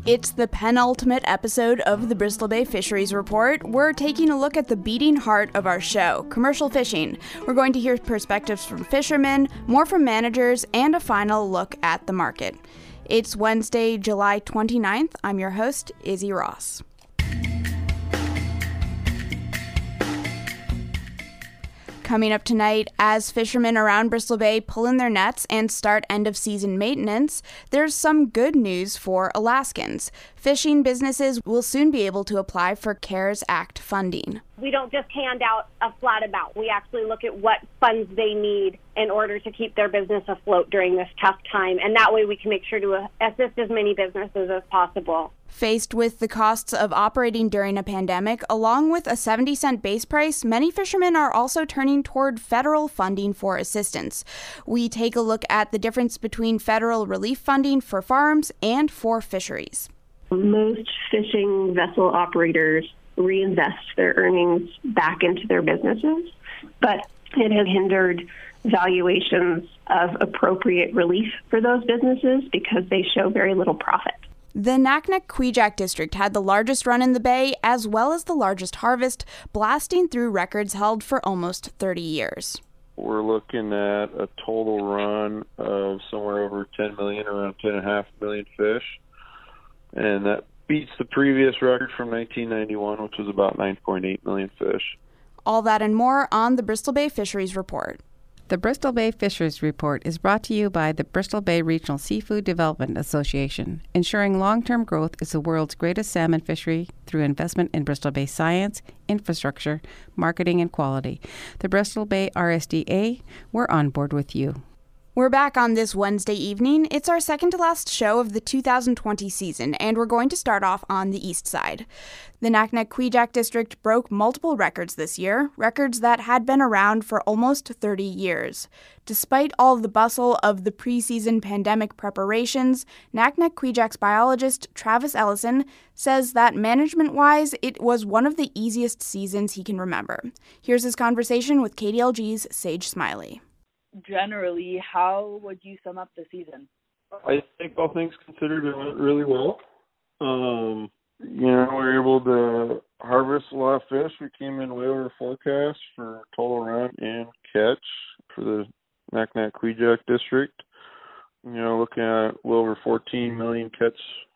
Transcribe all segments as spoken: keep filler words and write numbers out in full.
It's the penultimate episode of the Bristol Bay Fisheries Report. We're taking a look at the beating heart of our show, commercial fishing. We're going to hear perspectives from fishermen, more from managers, and a final look at the market. It's Wednesday, July twenty-ninth. I'm your host, Izzy Ross. Coming up tonight, as fishermen around Bristol Bay pull in their nets and start end-of-season maintenance, there's some good news for Alaskans. Fishing businesses will soon be able to apply for CARES Act funding. We don't just hand out a flat amount. We actually look at what funds they need in order to keep their business afloat during this tough time, and that way we can make sure to assist as many businesses as possible. Faced with the costs of operating during a pandemic, along with a seventy cent base price, many fishermen are also turning toward federal funding for assistance. We take a look at the difference between federal relief funding for farms and for fisheries. Most fishing vessel operators reinvest their earnings back into their businesses, but it has hindered valuations of appropriate relief for those businesses because they show very little profit. The Naknek-Kvichak district had the largest run in the bay, as well as the largest harvest, blasting through records held for almost thirty years. We're looking at a total run of somewhere over ten million, around ten point five million fish, and that beats the previous record from nineteen ninety-one, which was about nine point eight million fish. All that and more on the Bristol Bay Fisheries Report. The Bristol Bay Fisheries Report is brought to you by the Bristol Bay Regional Seafood Development Association. Ensuring long-term growth is the world's greatest salmon fishery through investment in Bristol Bay science, infrastructure, marketing, and quality. The Bristol Bay R S D A, we're on board with you. We're back on this Wednesday evening. It's our second to last show of the two thousand twenty season, and we're going to start off on the east side. The Naknek-Kvichak district broke multiple records this year, records that had been around for almost thirty years. Despite all the bustle of the preseason pandemic preparations, Naknek-Kvichak's biologist Travis Ellison says that management-wise, it was one of the easiest seasons he can remember. Here's his conversation with K D L G's Sage Smiley. Generally, how would you sum up the season? I think all things considered, it went really well. Um, you know, we were able to harvest a lot of fish. We came in way over forecast for total run and catch for the Naknek-Kvichak district. You know, looking at well over fourteen million catch,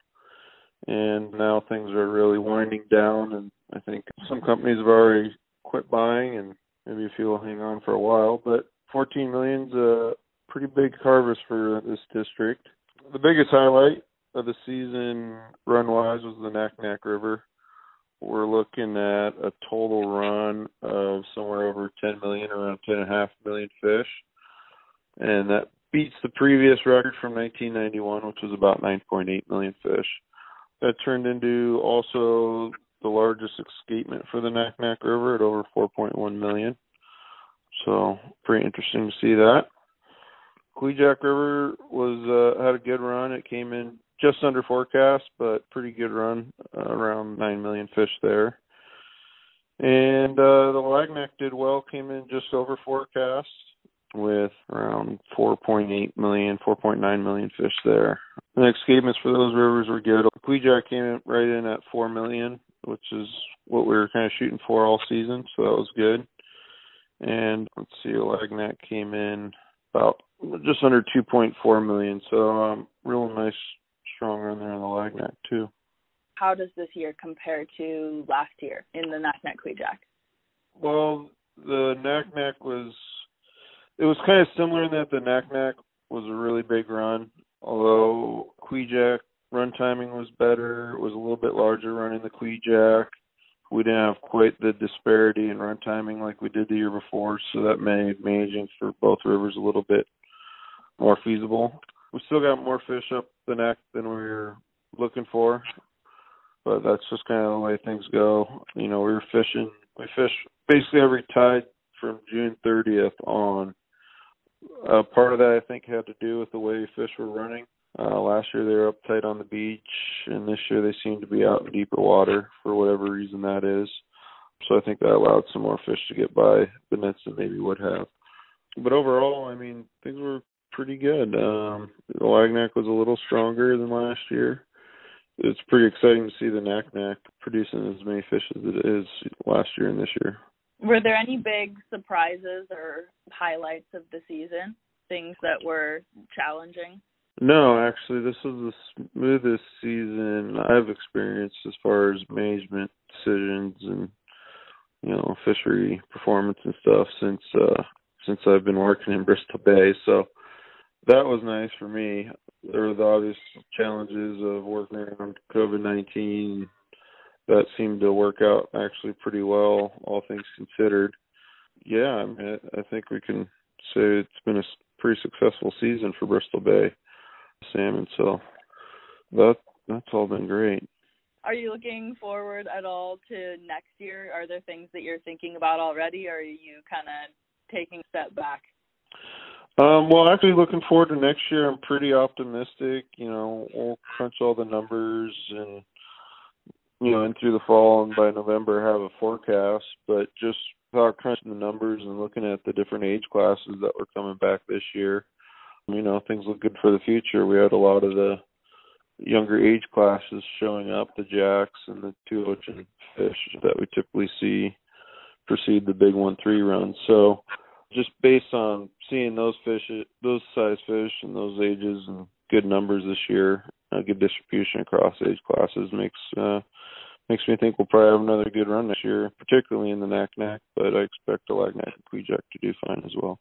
and now things are really winding down, and I think some companies have already quit buying, and maybe a few will hang on for a while, but fourteen million is a pretty big harvest for this district. The biggest highlight of the season run-wise was the Naknek River. We're looking at a total run of somewhere over ten million, around ten point five million fish, and that beats the previous record from nineteen ninety-one, which was about nine point eight million fish. That turned into also the largest escapement for the Naknek River at over four point one million. So pretty interesting to see that. Kvichak River was uh, had a good run. It came in just under forecast, but pretty good run, uh, around nine million fish there. And uh, the Lagnac did well, came in just over forecast with around four point eight million, four point nine million fish there. The escapements for those rivers were good. Kvichak came in right in at four million, which is what we were kind of shooting for all season, so that was good. And let's see, Lagnac came in about just under two point four million. So um, real nice, strong run there on the Lagnac too. How does this year compare to last year in the Naknek-Kvichak? Well, the Naknek was, it was kind of similar in that the Naknek was a really big run, although Kvichak run timing was better. It was a little bit larger run in the Kvichak. We didn't have quite the disparity in run timing like we did the year before, so that made managing for both rivers a little bit more feasible. We still got more fish up the neck than we were looking for, but that's just kind of the way things go. You know, we were fishing, we fish basically every tide from June thirtieth on. Uh, part of that, I think, had to do with the way fish were running. Uh, last year they were up tight on the beach, and this year they seem to be out in deeper water for whatever reason that is. So I think that allowed some more fish to get by the nets than maybe would have. But overall, I mean, things were pretty good. Um, the Lagnac was a little stronger than last year, it's pretty exciting to see the Naknek producing as many fish as it is last year and this year. Were there any big surprises or highlights of the season, things that were challenging? No, actually, this was the smoothest season I've experienced as far as management decisions and, you know, fishery performance and stuff since uh, since I've been working in Bristol Bay. So that was nice for me. There were the obvious challenges of working around COVID nineteen. That seemed to work out actually pretty well, all things considered. Yeah, I mean, I think we can say it's been a pretty successful season for Bristol Bay salmon. So that that's all been great. Are you looking forward at all to next year? Are there things that you're thinking about already, or are you kind of taking a step back? Um, well, actually looking forward to next year. I'm pretty optimistic. You know, we'll crunch all the numbers and, you know, in through the fall and by November have a forecast. But just without crunching the numbers and looking at the different age classes that were coming back this year, you know, things look good for the future. We had a lot of the younger age classes showing up, the jacks and the two ocean fish that we typically see precede the big one three run. So just based on seeing those fish, those size fish and those ages and good numbers this year, a good distribution across age classes makes uh, makes me think we'll probably have another good run this year, particularly in the Naknek, but I expect the Lagnak and Kvichak to do fine as well.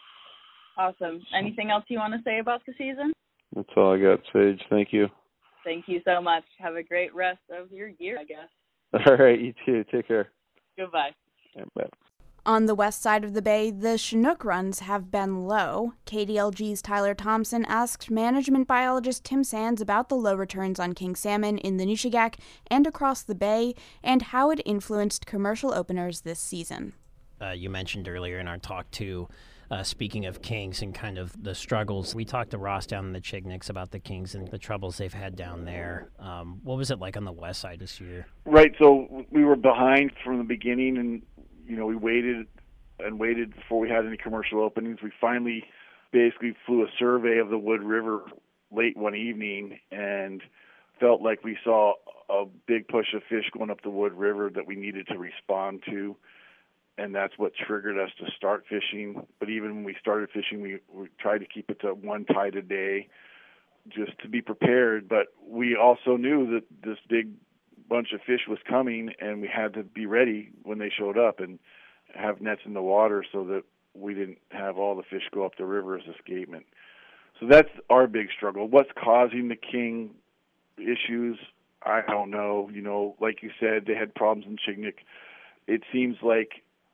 Awesome. Anything else you want to say about the season? That's all I got, Sage. Thank you. Thank you so much. Have a great rest of your year, I guess. All right, you too. Take care. Goodbye. Yeah, bye. On the west side of the bay, the Chinook runs have been low. K D L G's Tyler Thompson asked management biologist Tim Sands about the low returns on king salmon in the Nushagak and across the bay and how it influenced commercial openers this season. Uh, you mentioned earlier in our talk, too, uh, speaking of kings and kind of the struggles, we talked to Ross down in the Chigniks about the kings and the troubles they've had down there. Um, what was it like on the west side this year? Right, so we were behind from the beginning, and you know, we waited and waited before we had any commercial openings. We finally basically flew a survey of the Wood River late one evening and felt like we saw a big push of fish going up the Wood River that we needed to respond to, and that's what triggered us to start fishing. But even when we started fishing, we, we tried to keep it to one tide a day just to be prepared. But we also knew that this big bunch of fish was coming, and we had to be ready when they showed up and have nets in the water so that we didn't have all the fish go up the river as escapement. So that's our big struggle. What's causing the king issues, I don't know. You know, like you said, they had problems in Chignik. It seems like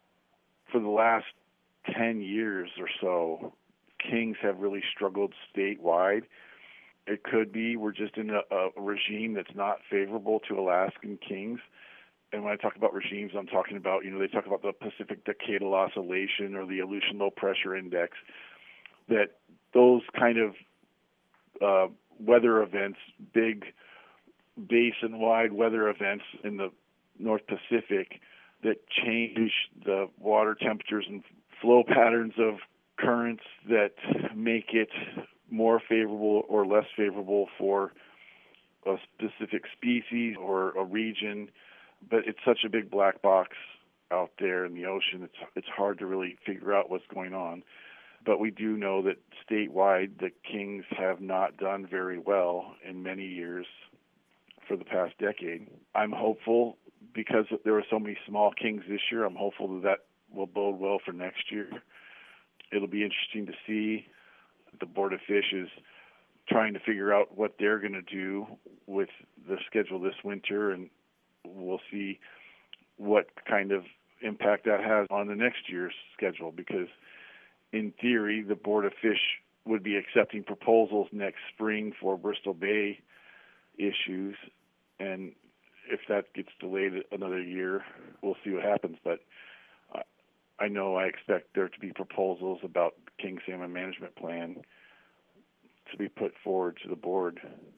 for the last ten years or so, kings have really struggled statewide. It could be we're just in a, a regime that's not favorable to Alaskan kings. And when I talk about regimes, I'm talking about, you know, they talk about the Pacific Decadal Oscillation or the Aleutian Low Pressure Index, that those kind of uh, weather events, big basin-wide weather events in the North Pacific that change the water temperatures and flow patterns of currents that make it more favorable or less favorable for a specific species or a region. But it's such a big black box out there in the ocean, it's it's hard to really figure out what's going on. But we do know that statewide the kings have not done very well in many years for the past decade. I'm hopeful, because there were so many small kings this year, I'm hopeful that that will bode well for next year. It'll be interesting to see. The Board of Fish is trying to figure out what they're going to do with the schedule this winter, and we'll see what kind of impact that has on the next year's schedule, because in theory, the Board of Fish would be accepting proposals next spring for Bristol Bay issues, and if that gets delayed another year, we'll see what happens. But I know I expect there to be proposals about the king salmon management plan to be put forward to the board.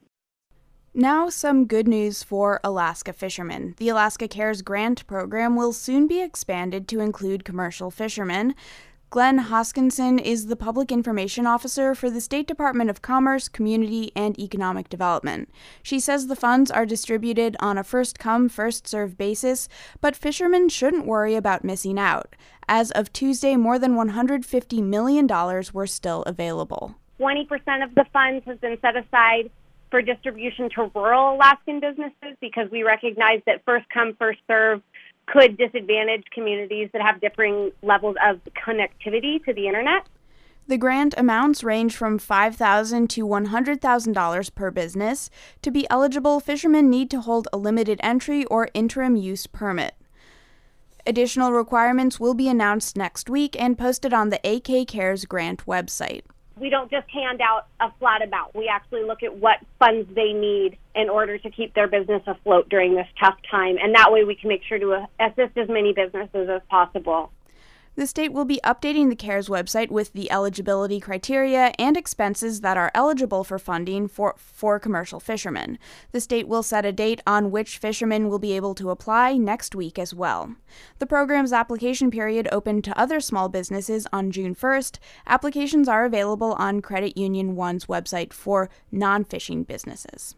Now some good news for Alaska fishermen. The Alaska Cares grant program will soon be expanded to include commercial fishermen. Glenn Hoskinson is the Public Information Officer for the State Department of Commerce, Community, and Economic Development. She says the funds are distributed on a first-come, first-served basis, but fishermen shouldn't worry about missing out. As of Tuesday, more than one hundred fifty million dollars were still available. twenty percent of the funds has been set aside for distribution to rural Alaskan businesses because we recognize that first-come, first-served could disadvantage communities that have differing levels of connectivity to the internet. The grant amounts range from five thousand dollars to one hundred thousand dollars per business. To be eligible, fishermen need to hold a limited entry or interim use permit. Additional requirements will be announced next week and posted on the A K Cares grant website. We don't just hand out a flat amount. We actually look at what funds they need in order to keep their business afloat during this tough time, and that way we can make sure to assist as many businesses as possible. The state will be updating the CARES website with the eligibility criteria and expenses that are eligible for funding for, for commercial fishermen. The state will set a date on which fishermen will be able to apply next week as well. The program's application period opened to other small businesses on June first. Applications are available on Credit Union One's website for non-fishing businesses.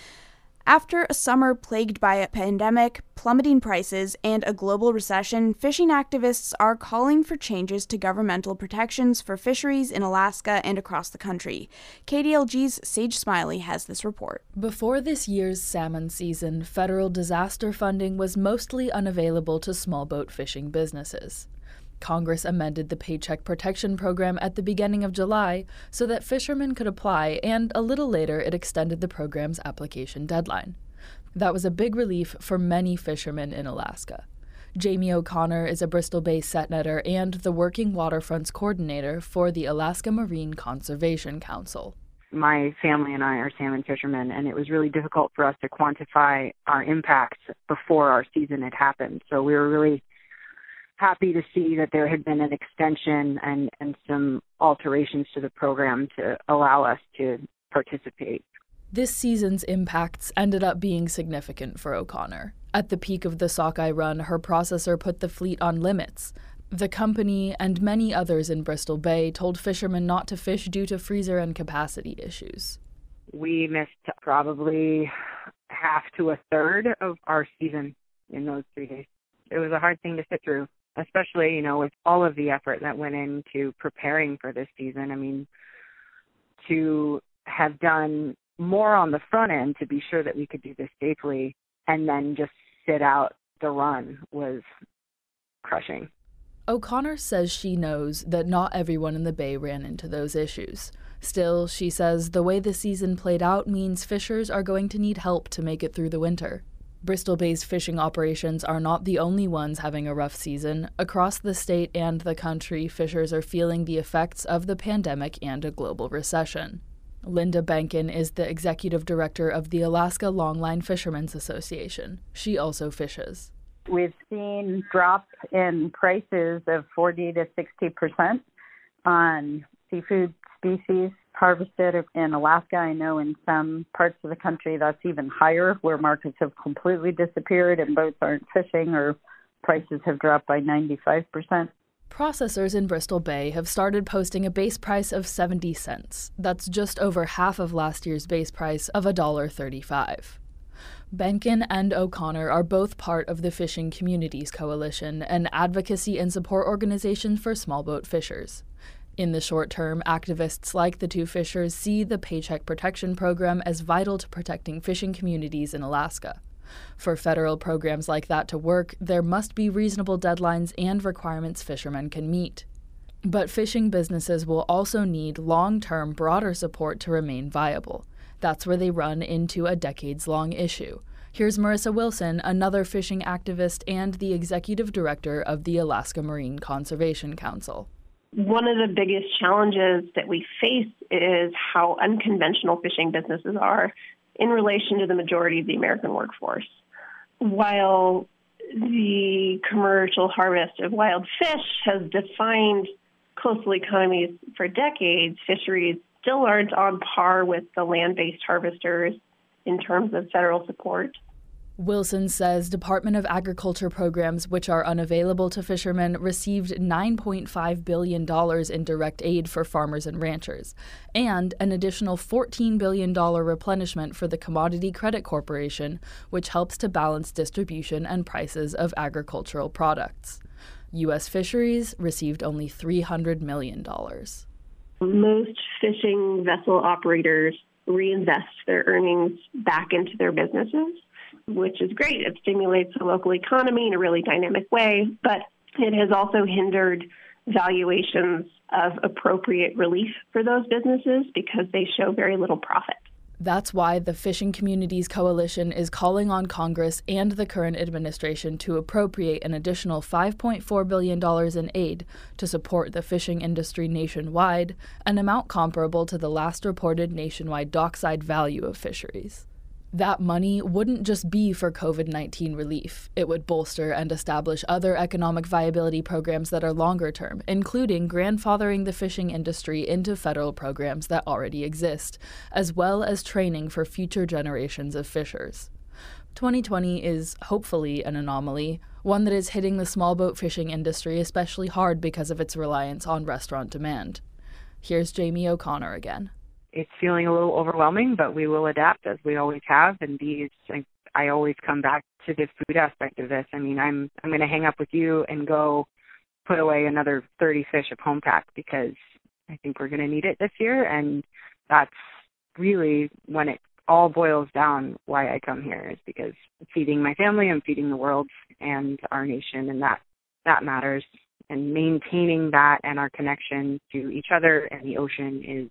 After a summer plagued by a pandemic, plummeting prices, and a global recession, fishing activists are calling for changes to governmental protections for fisheries in Alaska and across the country. K D L G's Sage Smiley has this report. Before this year's salmon season, federal disaster funding was mostly unavailable to small boat fishing businesses. Congress amended the Paycheck Protection Program at the beginning of July so that fishermen could apply, and a little later it extended the program's application deadline. That was a big relief for many fishermen in Alaska. Jamie O'Connor is a Bristol Bay set netter and the Working Waterfronts coordinator for the Alaska Marine Conservation Council. My family and I are salmon fishermen, and it was really difficult for us to quantify our impacts before our season had happened. So we were really happy to see that there had been an extension and, and some alterations to the program to allow us to participate. This season's impacts ended up being significant for O'Connor. At the peak of the sockeye run, her processor put the fleet on limits. The company and many others in Bristol Bay told fishermen not to fish due to freezer and capacity issues. We missed probably half to a third of our season in those three days. It was a hard thing to sit through, especially, you know, with all of the effort that went into preparing for this season. I mean, to have done more on the front end to be sure that we could do this safely and then just sit out the run was crushing. O'Connor says she knows that not everyone in the Bay ran into those issues. Still, she says the way the season played out means fishers are going to need help to make it through the winter. Bristol Bay's fishing operations are not the only ones having a rough season. Across the state and the country, fishers are feeling the effects of the pandemic and a global recession. Linda Benkin is the executive director of the Alaska Longline Fishermen's Association. She also fishes. We've seen drops in prices of forty to sixty percent on seafood species harvested in Alaska. I know in some parts of the country that's even higher, where markets have completely disappeared and boats aren't fishing or prices have dropped by ninety-five percent. Processors in Bristol Bay have started posting a base price of seventy cents. That's just over half of last year's base price of one dollar thirty-five. Benkin and O'Connor are both part of the Fishing Communities Coalition, an advocacy and support organization for small boat fishers. In the short term, activists like the two fishers see the Paycheck Protection Program as vital to protecting fishing communities in Alaska. For federal programs like that to work, there must be reasonable deadlines and requirements fishermen can meet. But fishing businesses will also need long-term, broader support to remain viable. That's where they run into a decades-long issue. Here's Marissa Wilson, another fishing activist and the executive director of the Alaska Marine Conservation Council. One of the biggest challenges that we face is how unconventional fishing businesses are in relation to the majority of the American workforce. While the commercial harvest of wild fish has defined coastal economies for decades, fisheries still aren't on par with the land-based harvesters in terms of federal support. Wilson says Department of Agriculture programs which are unavailable to fishermen received nine point five billion dollars in direct aid for farmers and ranchers, and an additional fourteen billion dollars replenishment for the Commodity Credit Corporation, which helps to balance distribution and prices of agricultural products. U S fisheries received only three hundred million dollars. Most fishing vessel operators reinvest their earnings back into their businesses, which is great. It stimulates the local economy in a really dynamic way, but it has also hindered valuations of appropriate relief for those businesses because they show very little profit. That's why the Fishing Communities Coalition is calling on Congress and the current administration to appropriate an additional five point four billion dollars in aid to support the fishing industry nationwide, an amount comparable to the last reported nationwide dockside value of fisheries. That money wouldn't just be for COVID nineteen relief. It would bolster and establish other economic viability programs that are longer term, including grandfathering the fishing industry into federal programs that already exist, as well as training for future generations of fishers. twenty twenty is hopefully an anomaly, one that is hitting the small boat fishing industry especially hard because of its reliance on restaurant demand. Here's Jamie O'Connor again. It's feeling a little overwhelming, but we will adapt as we always have. And these, I, I always come back to the food aspect of this. I mean, I'm I'm going to hang up with you and go put away another thirty fish of home pack because I think we're going to need it this year. And that's really when it all boils down why I come here, is because feeding my family and feeding the world and our nation, and that that matters. And maintaining that and our connection to each other and the ocean is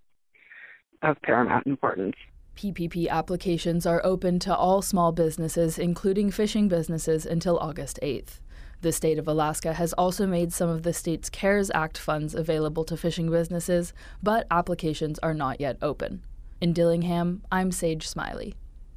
of paramount importance. P P P applications are open to all small businesses, including fishing businesses, until August eighth. The state of Alaska has also made some of the state's CARES Act funds available to fishing businesses, but applications are not yet open. In Dillingham, I'm Sage Smiley.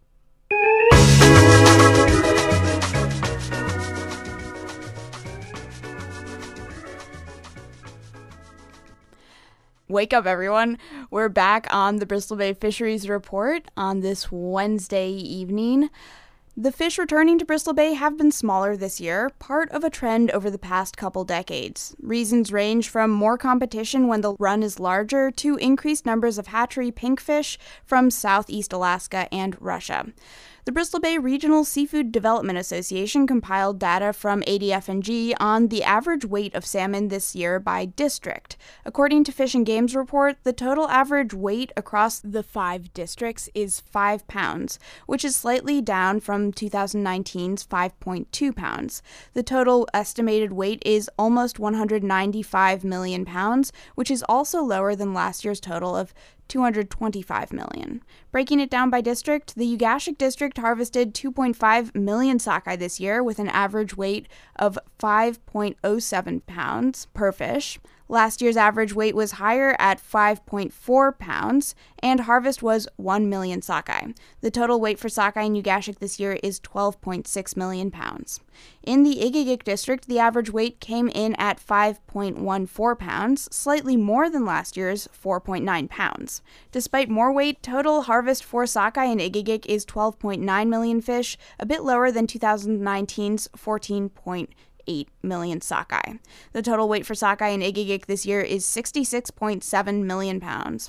Wake up, everyone. We're back on the Bristol Bay Fisheries Report on this Wednesday evening. The fish returning to Bristol Bay have been smaller this year, part of a trend over the past couple decades. Reasons range from more competition when the run is larger to increased numbers of hatchery pinkfish from southeast Alaska and Russia. The Bristol Bay Regional Seafood Development Association compiled data from A D F N G on the average weight of salmon this year by district. According to Fish and Game's report, the total average weight across the five districts is five pounds, which is slightly down from twenty nineteen's five point two pounds. The total estimated weight is almost one hundred ninety-five million pounds, which is also lower than last year's total of two hundred twenty-five million. Breaking it down by district, the Ugashik district harvested two point five million sockeye this year with an average weight of five point oh seven pounds per fish. Last year's average weight was higher at five point four pounds, and harvest was one million sockeye. The total weight for sockeye in Ugashik this year is twelve point six million pounds. In the Igigik district, the average weight came in at five point one four pounds, slightly more than last year's four point nine pounds. Despite more weight, total harvest for sockeye in Igigik is twelve point nine million fish, a bit lower than twenty nineteen's fourteen point eight million sockeye. The total weight for sockeye in Igigik this year is sixty-six point seven million pounds.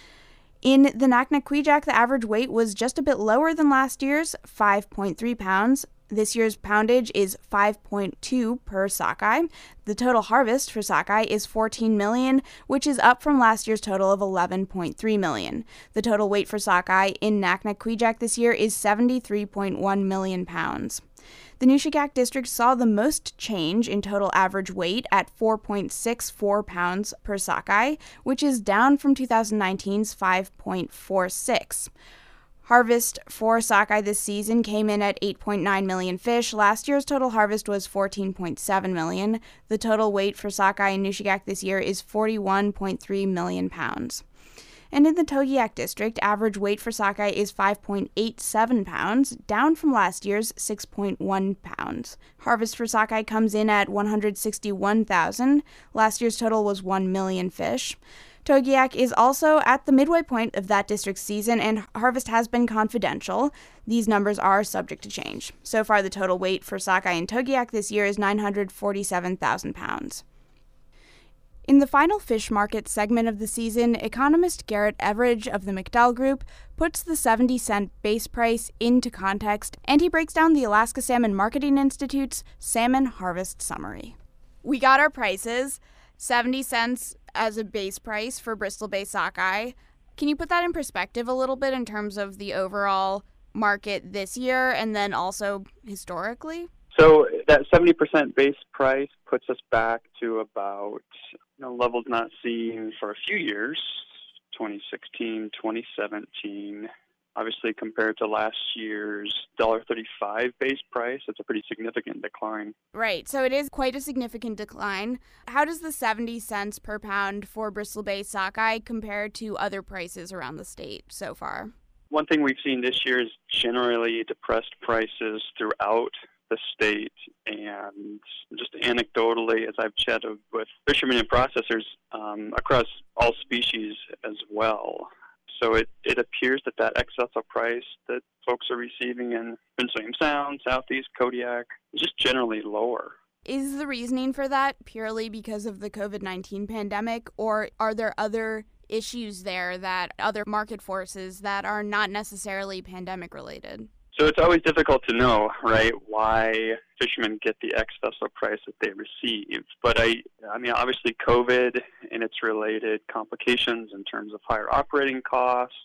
In the Naknek-Kvichak, the average weight was just a bit lower than last year's, five point three pounds. This year's poundage is five point two per sockeye. The total harvest for sockeye is fourteen million, which is up from last year's total of eleven point three million. The total weight for sockeye in Naknek-Kvichak this year is seventy-three point one million pounds. The Nushagak district saw the most change in total average weight at four point six four pounds per sockeye, which is down from twenty nineteen's five point four six. Harvest for sockeye this season came in at eight point nine million fish. Last year's total harvest was fourteen point seven million. The total weight for sockeye in Nushagak this year is forty-one point three million pounds. And in the Togiak district, average weight for sockeye is five point eight seven pounds, down from last year's six point one pounds. Harvest for sockeye comes in at one hundred sixty-one thousand. Last year's total was one million fish. Togiak is also at the midway point of that district's season, and harvest has been confidential. These numbers are subject to change. So far, the total weight for sockeye and Togiak this year is nine hundred forty-seven thousand pounds. In the final fish market segment of the season, economist Garrett Everidge of the McDowell Group puts the seventy cent base price into context, and he breaks down the Alaska Salmon Marketing Institute's Salmon Harvest Summary. We got our prices, seventy cents as a base price for Bristol Bay sockeye. Can you put that in perspective a little bit in terms of the overall market this year and then also historically? So that seventy percent base price puts us back to about you know, levels not seen for a few years, twenty sixteen, twenty seventeen. Obviously, compared to last year's one dollar thirty-five base price, it's a pretty significant decline. Right, so it is quite a significant decline. How does the seventy cents per pound for Bristol Bay sockeye compare to other prices around the state so far? One thing we've seen this year is generally depressed prices throughout the state, and just anecdotally, as I've chatted with fishermen and processors um, across all species as well. So it, it appears that that ex-vessel price that folks are receiving in Prince William Sound, Southeast, Kodiak, is just generally lower. Is the reasoning for that purely because of the covid nineteen pandemic, or are there other issues there, that other market forces that are not necessarily pandemic related? So it's always difficult to know, right, why fishermen get the ex-vessel price that they receive. But I, I mean, obviously COVID and its related complications in terms of higher operating costs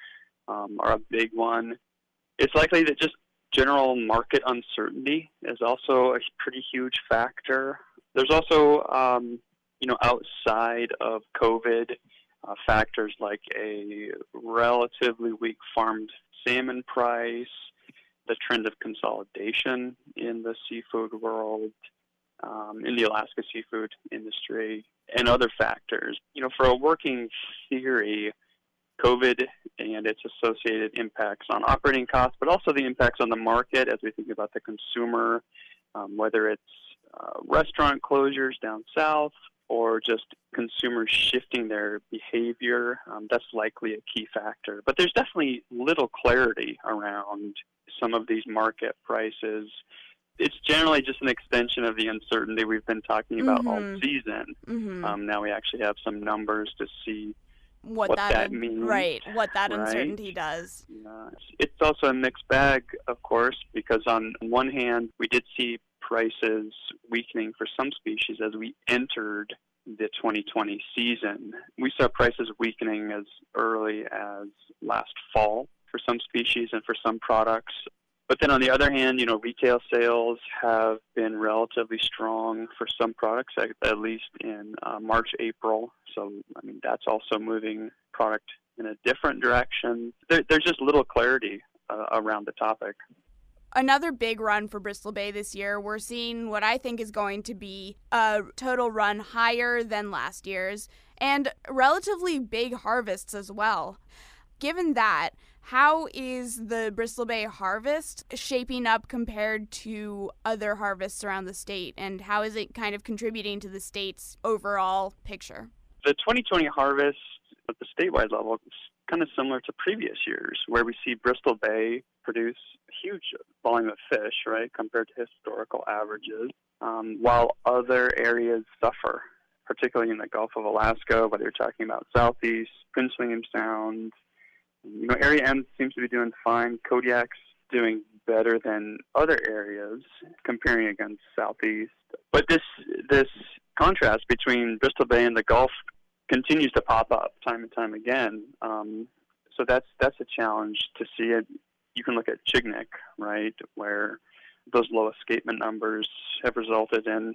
um, are a big one. It's likely that just general market uncertainty is also a pretty huge factor. There's also, um, you know, outside of COVID, uh, factors like a relatively weak farmed salmon price, the trend of consolidation in the seafood world, um, in the Alaska seafood industry, and other factors. You know, for a working theory, COVID and its associated impacts on operating costs, but also the impacts on the market as we think about the consumer, um, whether it's uh, restaurant closures down south or just consumers shifting their behavior, um, that's likely a key factor. But there's definitely little clarity around some of these market prices. It's generally just an extension of the uncertainty we've been talking about mm-hmm. all season. Mm-hmm. Um, now we actually have some numbers to see what, what that, that means. Right, what that right? uncertainty does. Uh, it's also a mixed bag, of course, because on one hand, we did see prices weakening for some species as we entered the twenty twenty season. We saw prices weakening as early as last fall for some species and for some products. But then on the other hand, you know, retail sales have been relatively strong for some products, at, at least in uh, March, April. So, I mean, that's also moving product in a different direction. There, there's just little clarity uh, around the topic. Another big run for Bristol Bay this year. We're seeing what I think is going to be a total run higher than last year's, and relatively big harvests as well. Given that, how is the Bristol Bay harvest shaping up compared to other harvests around the state, and how is it kind of contributing to the state's overall picture? The twenty twenty harvest at the statewide level is kind of similar to previous years, where we see Bristol Bay produce a huge volume of fish, right, compared to historical averages, um, while other areas suffer, particularly in the Gulf of Alaska, whether you're talking about Southeast, Prince William Sound. You know, Area M seems to be doing fine. Kodiak's doing better than other areas, comparing against Southeast. But this this contrast between Bristol Bay and the Gulf continues to pop up time and time again. Um, so that's that's a challenge to see it. You can look at Chignik, right, where those low escapement numbers have resulted in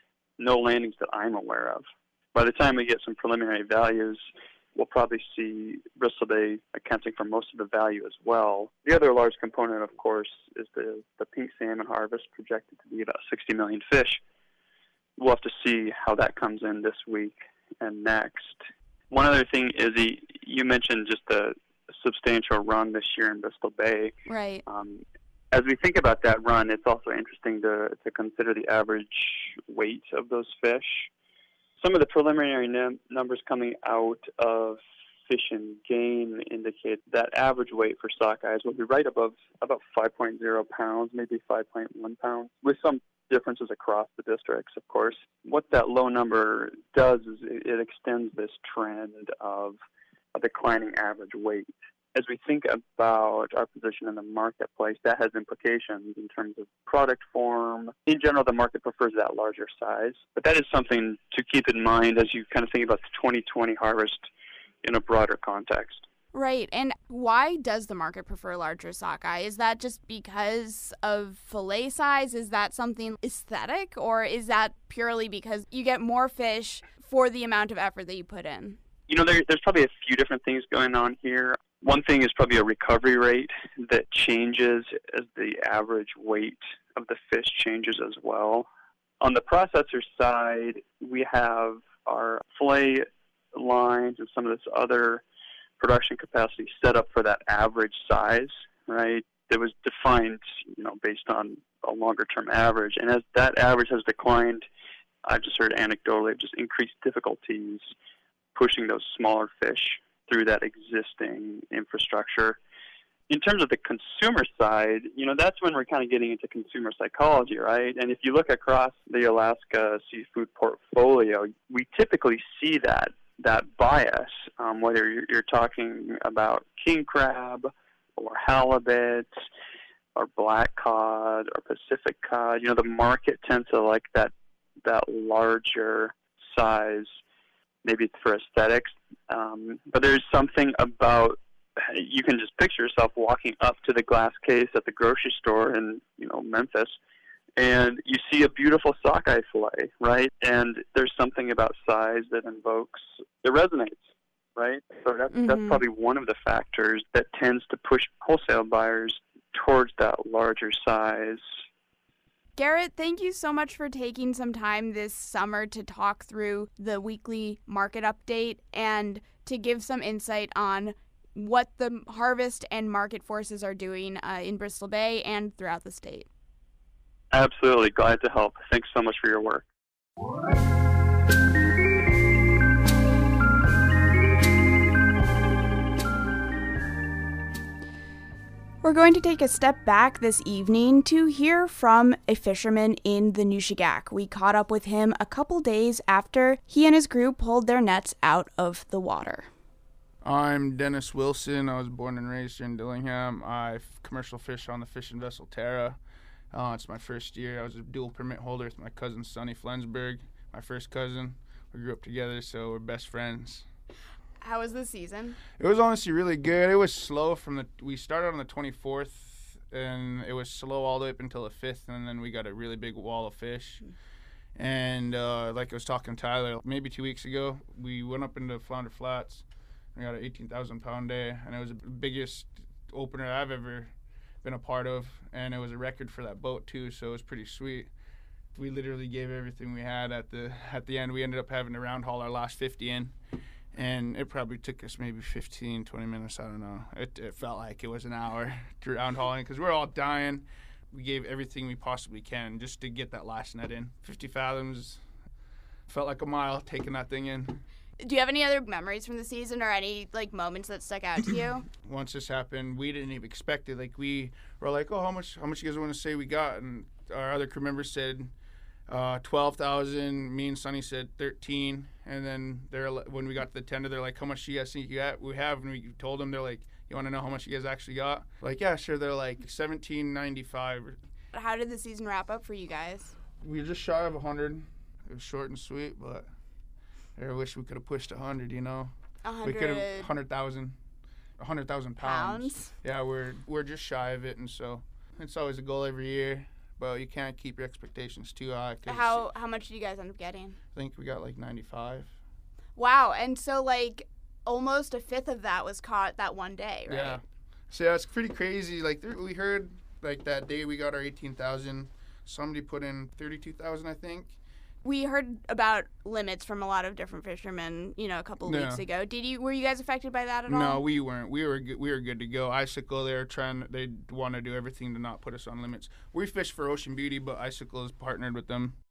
no landings that I'm aware of. By the time we get some preliminary values, we'll probably see Bristol Bay accounting for most of the value as well. The other large component, of course, is the, the pink salmon harvest, projected to be about sixty million fish. We'll have to see how that comes in this week and next. One other thing, Izzy, you mentioned just a substantial run this year in Bristol Bay. Right. Um, as we think about that run, it's also interesting to, to consider the average weight of those fish. Some of the preliminary num- numbers coming out of Fish and Game indicate that average weight for sockeyes will be right above about five point oh pounds, maybe five point one pounds, with some differences across the districts, of course. What that low number does is it, it extends this trend of a declining average weight. As we think about our position in the marketplace, that has implications in terms of product form. In general, the market prefers that larger size, but that is something to keep in mind as you kind of think about the twenty twenty harvest in a broader context. Right. And why does the market prefer larger sockeye? Is that just because of fillet size? Is that something aesthetic? Or is that purely because you get more fish for the amount of effort that you put in? You know, there, there's probably a few different things going on here. One thing is probably a recovery rate that changes as the average weight of the fish changes as well. On the processor side, we have our fillet lines and some of this other production capacity set up for that average size, right? That was defined, you know, based on a longer-term average. And as that average has declined, I've just heard anecdotally just increased difficulties pushing those smaller fish through that existing infrastructure. In terms of the consumer side, you know, that's when we're kind of getting into consumer psychology, right? And if you look across the Alaska seafood portfolio, we typically see that that bias, um, whether you're, you're talking about king crab or halibut or black cod or Pacific cod. You know, the market tends to like that that larger size, maybe for aesthetics. Um, but there's something about, you can just picture yourself walking up to the glass case at the grocery store in, you know, Memphis, and you see a beautiful sockeye fillet, right? And there's something about size that invokes, it resonates, right? So that's, mm-hmm. that's probably one of the factors that tends to push wholesale buyers towards that larger size. Garrett, thank you so much for taking some time this summer to talk through the weekly market update and to give some insight on what the harvest and market forces are doing uh, in Bristol Bay and throughout the state. Absolutely. Glad to help. Thanks so much for your work. We're going to take a step back this evening to hear from a fisherman in the Nushagak. We caught up with him a couple days after he and his crew pulled their nets out of the water. I'm Dennis Wilson. I was born and raised here in Dillingham. I commercial fish on the fishing vessel Tara. Uh, it's my first year. I was a dual permit holder with my cousin Sonny Flensburg, my first cousin. We grew up together, so we're best friends. How was the season? It was honestly really good. It was slow from the, we started on the twenty-fourth, and it was slow all the way up until the fifth, and then we got a really big wall of fish. And uh, like I was talking to Tyler, maybe two weeks ago, we went up into Flounder Flats. We got an eighteen thousand pound day, and it was the biggest opener I've ever been a part of, and it was a record for that boat too, so it was pretty sweet. We literally gave everything we had at the at the end. We ended up having to round haul our last fifty in, and it probably took us maybe fifteen, twenty minutes, I don't know. It, it felt like it was an hour to round hauling because we were all dying. We gave everything we possibly can just to get that last net in. fifty fathoms, felt like a mile taking that thing in. Do you have any other memories from the season or any like moments that stuck out to you? Once this happened, we didn't even expect it. Like we were like, oh, how much? How much you guys want to say we got? And our other crew members said uh, twelve thousand. Me and Sonny said thirteen. And then they're when we got to the tender, they're like, how much do you guys think you got? We have, and we told them, they're like, you want to know how much you guys actually got? Like, yeah, sure. They're like seventeen ninety-five. How did the season wrap up for you guys? We were just shy of a hundred. It was short and sweet, but. I wish we could have pushed a hundred, you know. A hundred. We could have hundred thousand, a hundred thousand pounds. Pounds. Yeah, we're we're just shy of it, and so it's always a goal every year. But you can't keep your expectations too high. How how much did you guys end up getting? I think we got like ninety-five. Wow, and so like almost a fifth of that was caught that one day, right? Yeah. So yeah, it's pretty crazy. Like there, we heard like that day we got our eighteen thousand. Somebody put in thirty-two thousand, I think. We heard about limits from a lot of different fishermen, you know, a couple of yeah. weeks ago. Did you? Were you guys affected by that at no, all? No, we weren't. We were good, we were good to go. Icicle, they're trying. They want to do everything to not put us on limits. We fish for Ocean Beauty, but Icicle is partnered with them.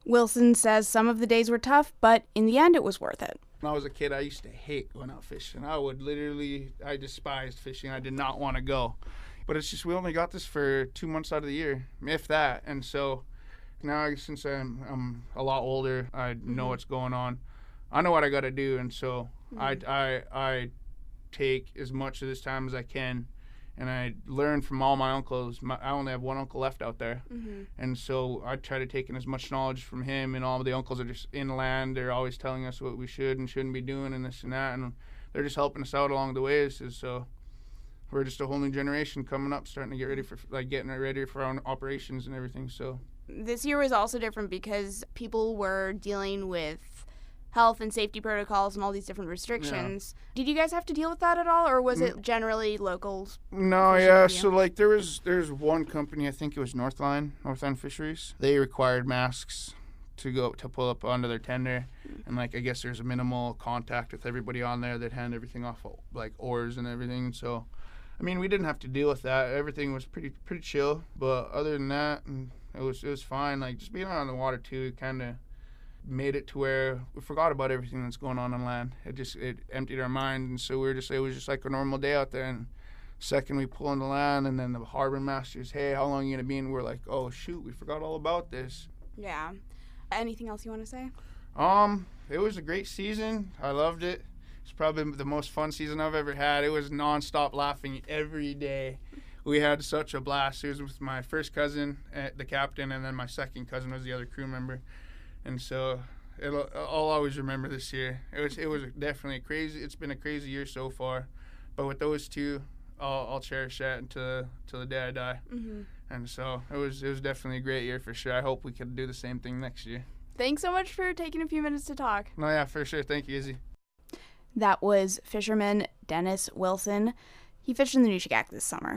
Wilson says some of the days were tough, but in the end it was worth it. When I was a kid, I used to hate going out fishing. I would literally, I despised fishing. I did not want to go. But it's just we only got this for two months out of the year, if that. And so now since I'm, I'm a lot older, I know what's going on. I know what I got to do. And so mm-hmm. I, I, I take as much of this time as I can. And I learned from all my uncles. My, I only have one uncle left out there. Mm-hmm. And so I try to take in as much knowledge from him, and all of the uncles are just inland. They're always telling us what we should and shouldn't be doing and this and that. And they're just helping us out along the ways. So we're just a whole new generation coming up, starting to get ready for, like, getting ready for our own operations and everything. So this year was also different because people were dealing with health and safety protocols and all these different restrictions. Yeah. Did you guys have to deal with that at all, or was it generally locals? No, yeah. So like there was there's one company, I think it was Northline, Northline Fisheries. They required masks to go to pull up onto their tender, and like I guess there's a minimal contact with everybody on there that hand everything off like oars and everything. So, I mean, we didn't have to deal with that. Everything was pretty pretty chill. But other than that, it was it was fine. Like just being out on the water too, kind of made it to where we forgot about everything that's going on on land. It just it emptied our mind, and so we were just it was just like a normal day out there. And second we pull on the land, and then the harbor masters, hey, how long are you gonna be? And we're like, oh shoot, we forgot all about this. Yeah. Anything else you want to say? Um, it was a great season. I loved it. It's probably the most fun season I've ever had. It was nonstop laughing every day. We had such a blast. It was with my first cousin, the captain, and then my second cousin was the other crew member. And so it'll, I'll always remember this year. It was it was definitely a crazy. It's been a crazy year so far, but with those two, I'll, I'll cherish that until till the day I die. Mm-hmm. And so it was it was definitely a great year for sure. I hope we can do the same thing next year. Thanks so much for taking a few minutes to talk. No, yeah, for sure. Thank you, Izzy. That was fisherman Dennis Wilson. He fished in the Nushagak this summer.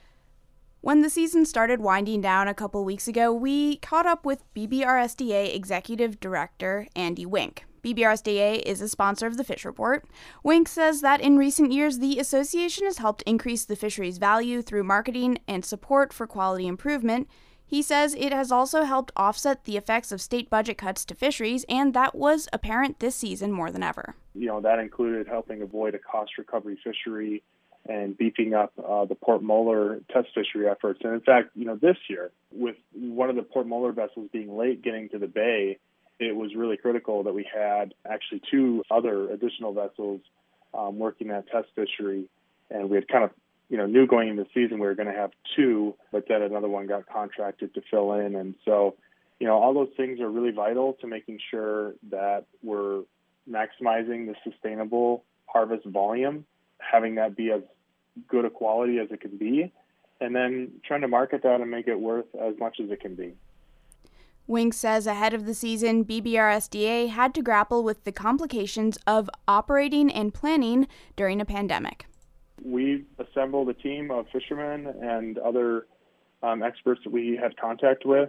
When the season started winding down a couple weeks ago, we caught up with B B R S D A Executive Director Andy Wink. B B R S D A is a sponsor of the Fish Report. Wink says that in recent years, the association has helped increase the fishery's value through marketing and support for quality improvement. He says it has also helped offset the effects of state budget cuts to fisheries, and that was apparent this season more than ever. You know, that included helping avoid a cost recovery fishery and beefing up uh, the Port Moller test fishery efforts. And in fact, you know, this year, with one of the Port Moller vessels being late getting to the bay, it was really critical that we had actually two other additional vessels um, working that test fishery. And we had kind of, you know, knew going into the season we were going to have two, but then another one got contracted to fill in. And so, you know, all those things are really vital to making sure that we're maximizing the sustainable harvest volume, having that be as good a quality as it can be, and then trying to market that and make it worth as much as it can be. Wink says ahead of the season, B B R S D A had to grapple with the complications of operating and planning during a pandemic. We assembled a team of fishermen and other um, experts that we had contact with,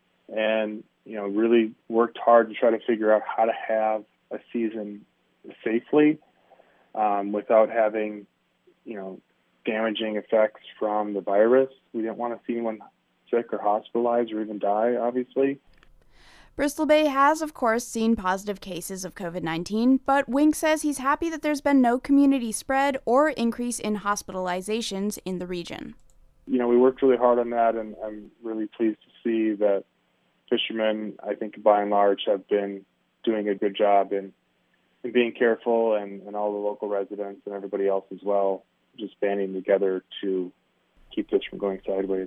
and you know, really worked hard to try to figure out how to have a season safely um, without having, you know, damaging effects from the virus. We didn't want to see anyone sick or hospitalized or even die, obviously. Bristol Bay has, of course, seen positive cases of covid nineteen, but Wink says he's happy that there's been no community spread or increase in hospitalizations in the region. You know, we worked really hard on that, and I'm really pleased to see that fishermen, I think, by and large, have been doing a good job in, in being careful, and, and all the local residents and everybody else as well, just banding together to keep this from going sideways.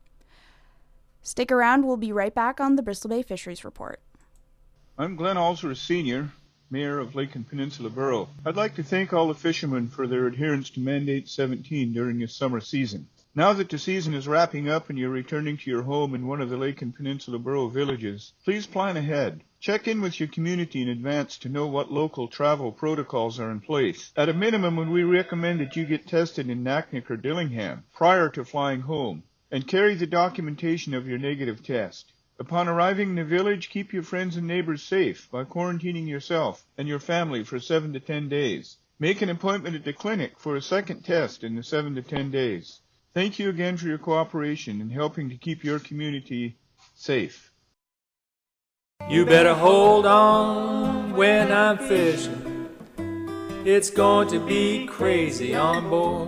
Stick around, we'll be right back on the Bristol Bay Fisheries Report. I'm Glenn Alsworth Senior, Mayor of Lake and Peninsula Borough. I'd like to thank all the fishermen for their adherence to Mandate seventeen during this summer season. Now that the season is wrapping up and you're returning to your home in one of the Lake and Peninsula Borough villages, please plan ahead. Check in with your community in advance to know what local travel protocols are in place. At a minimum, we recommend that you get tested in Naknek or Dillingham prior to flying home, and carry the documentation of your negative test. Upon arriving in the village, keep your friends and neighbors safe by quarantining yourself and your family for seven to ten days. Make an appointment at the clinic for a second test in the seven to ten days. Thank you again for your cooperation in helping to keep your community safe. You better hold on when I'm fishing. It's going to be crazy on board.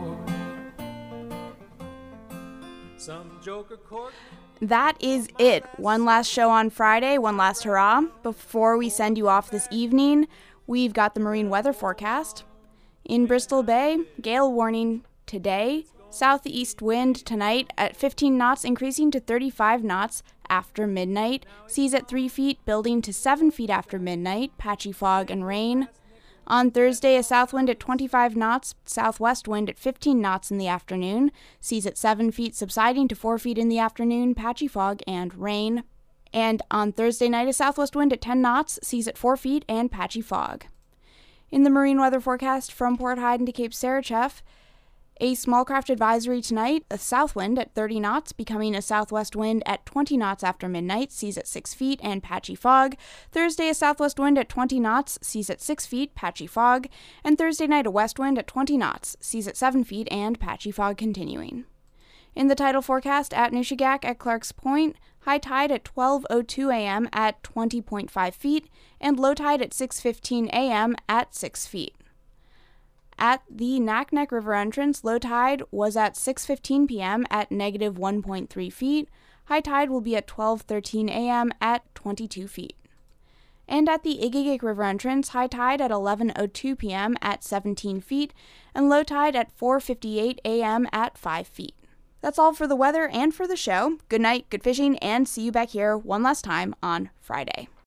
Some joker cork. That is it. One last show on Friday, one last hurrah. Before we send you off this evening, we've got the marine weather forecast. In Bristol Bay, gale warning today. Southeast wind tonight at fifteen knots, increasing to thirty-five knots after midnight. Seas at three feet, building to seven feet after midnight. Patchy fog and rain. On Thursday, a south wind at twenty-five knots, southwest wind at fifteen knots in the afternoon. Seas at seven feet, subsiding to four feet in the afternoon. Patchy fog and rain. And on Thursday night, a southwest wind at ten knots, seas at four feet, and patchy fog. In the marine weather forecast from Port Hyden to Cape Sarachev, a small craft advisory tonight, a south wind at thirty knots, becoming a southwest wind at twenty knots after midnight, seas at six feet, and patchy fog. Thursday, a southwest wind at twenty knots, seas at six feet, patchy fog. And Thursday night, a west wind at twenty knots, seas at seven feet, and patchy fog continuing. In the tidal forecast at Nushagak at Clark's Point, high tide at twelve oh two a.m. at twenty point five feet, and low tide at six fifteen a.m. at six feet. At the Naknek River entrance, low tide was at six fifteen p.m. at negative one point three feet. High tide will be at twelve thirteen a.m. at twenty-two feet. And at the Igigik River entrance, high tide at eleven oh two p.m. at seventeen feet, and low tide at four fifty-eight a.m. at five feet. That's all for the weather and for the show. Good night, good fishing, and see you back here one last time on Friday.